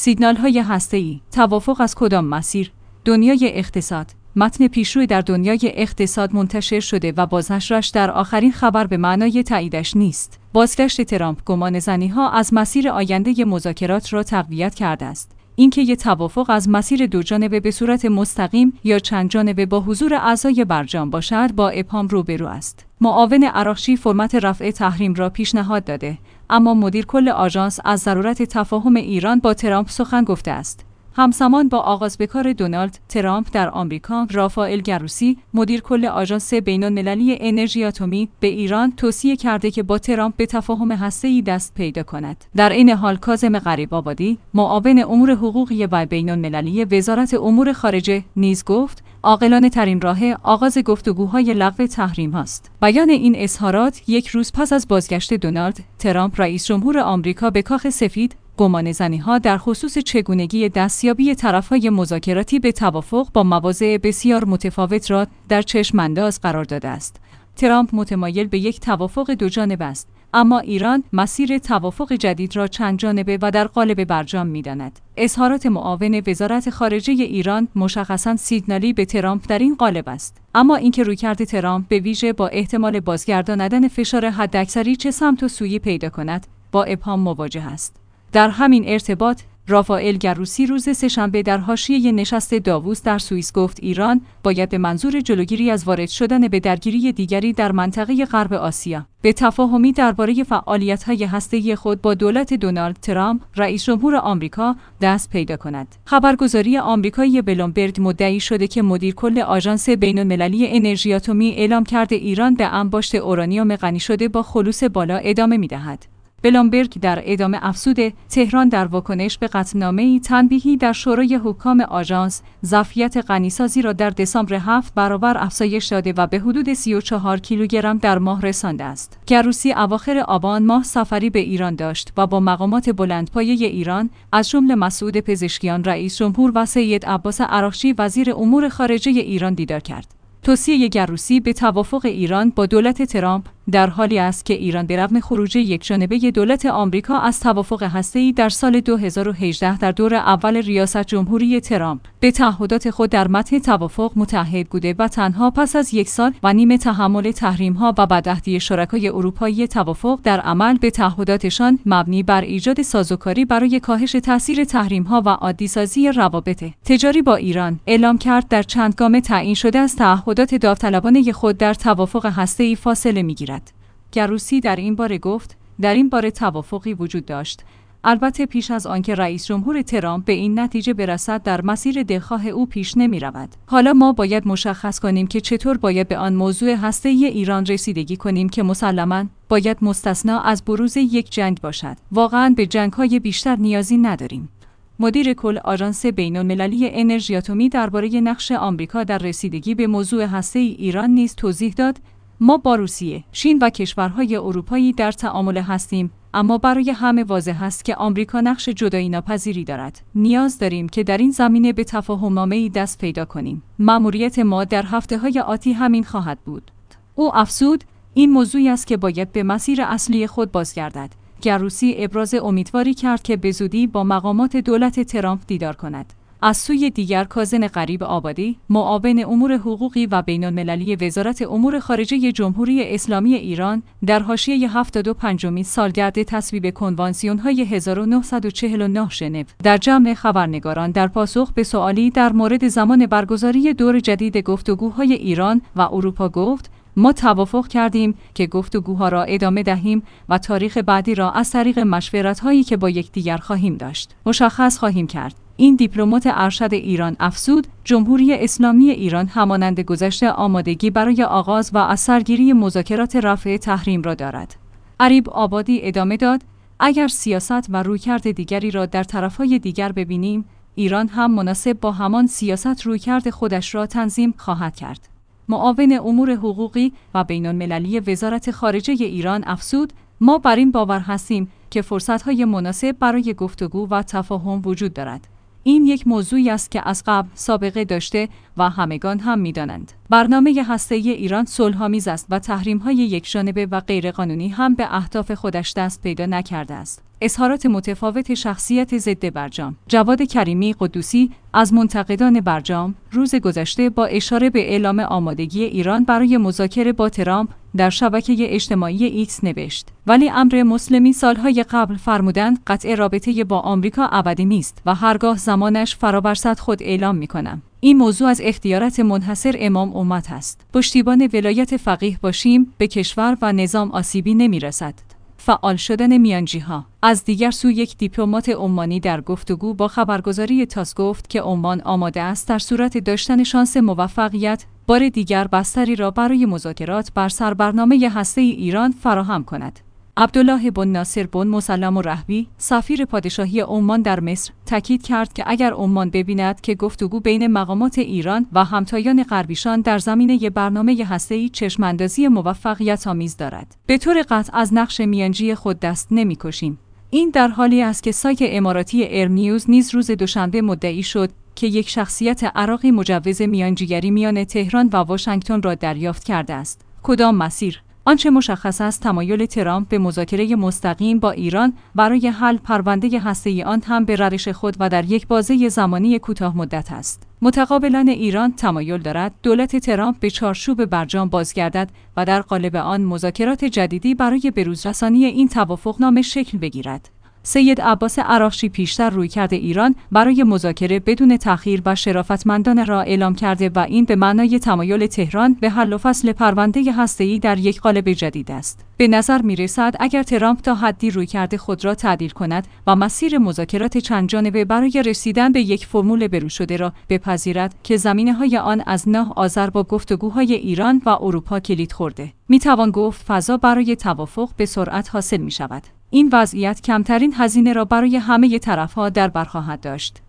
سیگنال‌های هسته‌ای، توافق از کدام مسیر؟ دنیای اقتصاد. متن پیشرو در دنیای اقتصاد منتشر شده و بازنشرش در آخرین خبر به معنای تاییدش نیست. بازگشت ترامپ گمانه‌زنی‌ها از مسیر آینده مذاکرات را تقویت کرده است. اینکه یک توافق از مسیر دو جانبه به صورت مستقیم یا چند جانبه با حضور اعضای برجام باشد با ابهام روبرو است. معاون عراقچی فرمت رفع تحریم را پیشنهاد داده، اما مدیر کل آژانس از ضرورت تفاهم ایران با ترامپ سخن گفته است. همزمان با آغاز به کار دونالد ترامپ در آمریکا، رافائل گروسی، مدیر کل آژانس بین‌المللی انرژی اتمی، به ایران توصیه کرده که با ترامپ به تفاهم هسته‌ای دست پیدا کند. در این حال کاظم غریب‌آبادی، معاون امور حقوقی و بین‌المللی وزارت امور خارجه، نیز گفت عاقلانه ترین راه آغاز گفتگوهای لغو تحریم است. بیان این اظهارات یک روز پس از بازگشت دونالد ترامپ رئیس جمهور آمریکا به کاخ سفید، گمانه‌زنی‌ها در خصوص چگونگی دستیابی طرف‌های مذاکراتی به توافق با مواضع بسیار متفاوت را در چشم‌انداز قرار داده است. ترامپ متمایل به یک توافق دوجانبه است، اما ایران مسیر توافق جدید را چند جانبه و در قالب برجام می‌داند. اظهارات معاون وزارت خارجه ایران مشخصاً سیگنالی به ترامپ در این قالب است. اما اینکه رویکرد ترامپ به ویژه با احتمال بازگرداندن فشار حداکثری چه سمت و سویی پیدا کند، با ابهام مواجه است. در همین ارتباط، رافائل گروسی روز سه‌شنبه در حاشیه نشست داووس در سوئیس گفت ایران باید به منظور جلوگیری از وارد شدن به درگیری دیگری در منطقه غرب آسیا، به تفاهمی درباره فعالیت‌های هسته‌ای خود با دولت دونالد ترامپ، رئیس جمهور آمریکا، دست پیدا کند. خبرگزاری آمریکایی بلومبرگ مدعی شده که مدیر کل آژانس بین‌المللی انرژی اتمی اعلام کرده ایران به انباشت اورانیوم غنی شده با خلوص بالا ادامه می‌دهد. بلومبرگ در ادامه افزوده تهران در واکنش به قطعنامه‌ای تنبیهی در شورای حکام آژانس ظرفیت غنیسازی را در دسامبر 7 برابر افزایش داده و به حدود 34 کیلوگرم در ماه رسانده است. گروسی اواخر آبان ماه سفری به ایران داشت و با مقامات بلندپایه ایران از جمله مسعود پزشکیان رئیس جمهور و سید عباس عراقچی وزیر امور خارجه ایران دیدار کرد. توصیه گروسی به توافق ایران با دولت ترامپ در حالی است که ایران به رغم خروج یکجانبه دولت آمریکا از توافق هسته‌ای در سال 2018 در دور اول ریاست جمهوری ترامپ به تعهدات خود در متن توافق متعهد بوده و تنها پس از 1.5 سال تحمل تحریم‌ها و بدعهدی شرکای اروپایی توافق در عمل به تعهداتشان مبنی بر ایجاد سازوکاری برای کاهش تاثیر تحریم‌ها و عادی‌سازی روابط تجاری با ایران اعلام کرد در چند گام تعیین شده از تعهدات داوطلبانه خود در توافق هسته‌ای فاصله می‌گیرد. گروسی در این باره گفت در این باره توافقی وجود داشت، البته پیش از آنکه رئیس جمهور ترامپ به این نتیجه برسد در مسیر دلخواه او پیش نمی رود. حالا ما باید مشخص کنیم که چطور باید به آن موضوع هسته‌ای ایران رسیدگی کنیم که مسلماً باید مستثنا از بروز یک جنگ باشد. واقعاً به جنگ‌های بیشتر نیازی نداریم. مدیر کل آژانس بین‌المللی انرژی اتمی درباره نقش آمریکا در رسیدگی به موضوع هسته‌ای ایران نیز توضیح داد: ما با روسیه، چین و کشورهای اروپایی در تعامل هستیم، اما برای همه واضح است که آمریکا نقش جدایی ناپذیری دارد. نیاز داریم که در این زمینه به تفاهم‌نامه‌ای دست پیدا کنیم. مأموریت ما در هفته‌های آتی همین خواهد بود. او افزود: این موضوعی است که باید به مسیر اصلی خود بازگردد. گروسی ابراز امیدواری کرد که به زودی با مقامات دولت ترامپ دیدار کند. از سوی دیگر کاظم غریب‌آبادی، معاون امور حقوقی و بین‌المللی وزارت امور خارجه جمهوری اسلامی ایران، در حاشیه 75مین سالگرد تصویب کنوانسیون‌های 1949 ژنو در جمع خبرنگاران در پاسخ به سوالی در مورد زمان برگزاری دور جدید گفتگوهای ایران و اروپا گفت: ما توافق کردیم که گفتگوها را ادامه دهیم و تاریخ بعدی را از طریق مشورت‌هایی که با یکدیگر خواهیم داشت مشخص خواهیم کرد. این دیپلمات ارشد ایران افزود: جمهوری اسلامی ایران همانند گذشته آمادگی برای آغاز و از سرگیری مذاکرات رفع تحریم را دارد. غریب‌آبادی ادامه داد: اگر سیاست و رویکرد دیگری را در طرف‌های دیگر ببینیم، ایران هم مناسب با همان سیاست رویکرد خودش را تنظیم خواهد کرد. معاون امور حقوقی و بین‌المللی وزارت خارجه ایران افزود: ما بر این باور هستیم که فرصت‌های مناسب برای گفتگو و تفاهم وجود دارد. این یک موضوعی است که از قبل سابقه داشته و همگان هم می‌دانند. برنامه هسته‌ای ایران صلح‌آمیز است و تحریم‌های یکجانبه و غیرقانونی هم به اهداف خودش دست پیدا نکرده است. اظهارات متفاوت شخصیت ضد برجام. جواد کریمی قدوسی از منتقدان برجام روز گذشته با اشاره به اعلام آمادگی ایران برای مذاکره با ترامپ در شبکه اجتماعی ایکس نوشت: ولی امر مسلمی سالهای قبل فرمودند قطع رابطه با آمریکا ابدی نیست و هرگاه زمانش فرا برسد خود اعلام می‌کنم. این موضوع از اختیارات منحصر امام امت است. پشتیبان ولایت فقیه باشیم، به کشور و نظام آسیبی نمی‌رسد. فعال شدن میانجی‌ها. از دیگر سو یک دیپلمات عمانی در گفتگو با خبرگزاری تاس گفت که عمان آماده است در صورت داشتن شانس موفقیت بار دیگر بستری را برای مذاکرات بر سر برنامه هسته‌ای ایران فراهم کند. عبدالله بن ناصر بن مسلم الرهبی، سفیر پادشاهی عمان در مصر، تاکید کرد که اگر عمان ببیند که گفتگو بین مقامات ایران و همتایان غربیشان در زمینه برنامه هسته‌ای چشم‌اندازی موفقیت‌آمیز دارد، به طور قطع از نقش میانجی خود دست نمی‌کشیم. این در حالی است که سایت اماراتی ارنیوز نیز روز دوشنبه مدعی شد که یک شخصیت عراقی مجوز میانجیگری میان تهران و واشنگتن را دریافت کرده است. کدام مسیر؟ آنچه مشخص است تمایل ترامپ به مذاکره مستقیم با ایران برای حل پرونده هسته‌ای آن هم به روش خود و در یک بازه زمانی کوتاه مدت است. متقابلاً ایران تمایل دارد دولت ترامپ به چارچوب برجام بازگردد و در قالب آن مذاکرات جدیدی برای بروزرسانی این توافقنامه شکل بگیرد. سید عباس عراقچی پیشتر رویکرد ایران برای مذاکره بدون تأخیر و شرافتمندانه را اعلام کرده و این به معنای تمایل تهران به حل و فصل پرونده هسته‌ای در یک قالب جدید است. به نظر می‌رسد اگر ترامپ تا حدی رویکرد خود را تعدیل کند و مسیر مذاکرات چند جانبه برای رسیدن به یک فرمول بروشده را بپذیرد که زمینه‌های آن از 9 آذر با گفتگوهای ایران و اروپا کلید خورده، می‌توان گفت فضا برای توافق به سرعت حاصل می‌شود. این وضعیت کمترین هزینه را برای همه طرف‌ها در بر خواهد داشت.